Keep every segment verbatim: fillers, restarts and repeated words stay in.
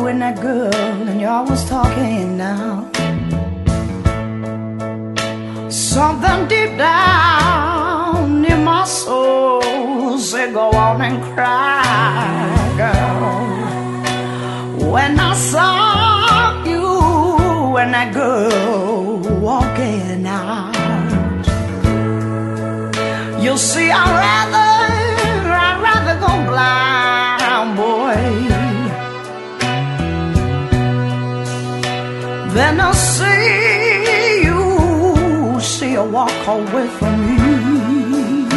and that girl, and y'all was talking now. Something deep down in my soul said, go on and cry, girl. When I saw you and that girl walking out, you'll see I'd rather, I'd rather go blind, boy, than to see you, see her walk away from me.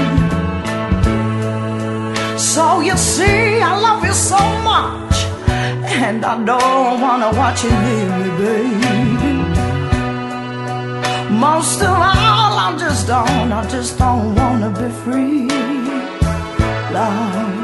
So you see, I love you so much, and I don't wanna watch you leave me, baby. Most of all, I just don't, I just don't wanna be free, love.